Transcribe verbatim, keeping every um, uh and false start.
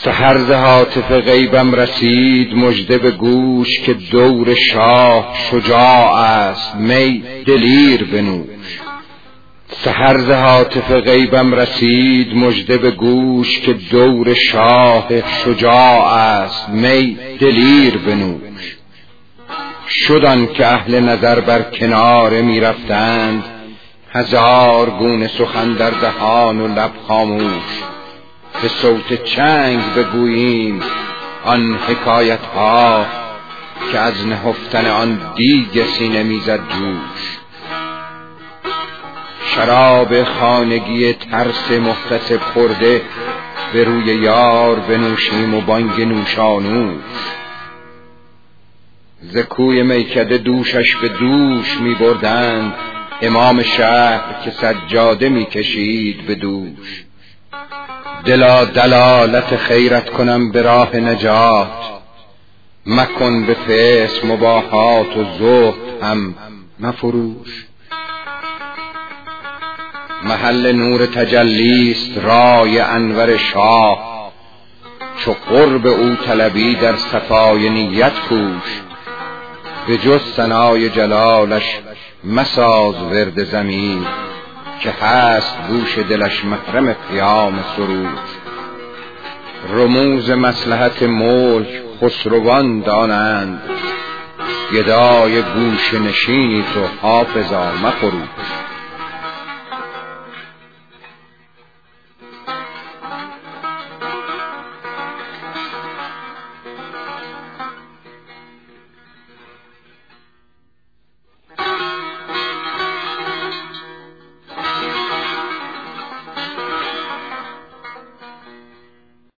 سحر ز هاتف غیبم رسید مژده به گوش که دور شاه شجاع است، می دلیر بنوش. سحر ز هاتف غیبم رسید مژده به گوش که دور شاه شجاع است، می دلیر بنوش. شدان که اهل نظر بر کناره می رفتند، هزار گونه سخن در دهان و لب خاموش. به صوت چنگ بگوییم آن حکایت ها که از نهفتن آن دیگ سینه میزد جوش. شراب خانگی ترس محتسب خورده به روی یار بنوشیم و بانگ نوشانوش. ز کوی میکده دوشش به دوش می بردند، امام شهر که سجاده می کشید به دوش. دلا دلالت خیرت کنم به راه نجات، مکن به فیس مباحات و زهد هم مفروش. محل نور تجلیست رای انور شاه، چو قرب او طلبی در صفای نیت کوش. به جز ثنای جلالش مساز ورد ضمیر، که هست گوش دلش محرم قیام سروش. رموز مصلحت ملک خسروان دانند، گدای گوش نشینی تو حافظا مفروش.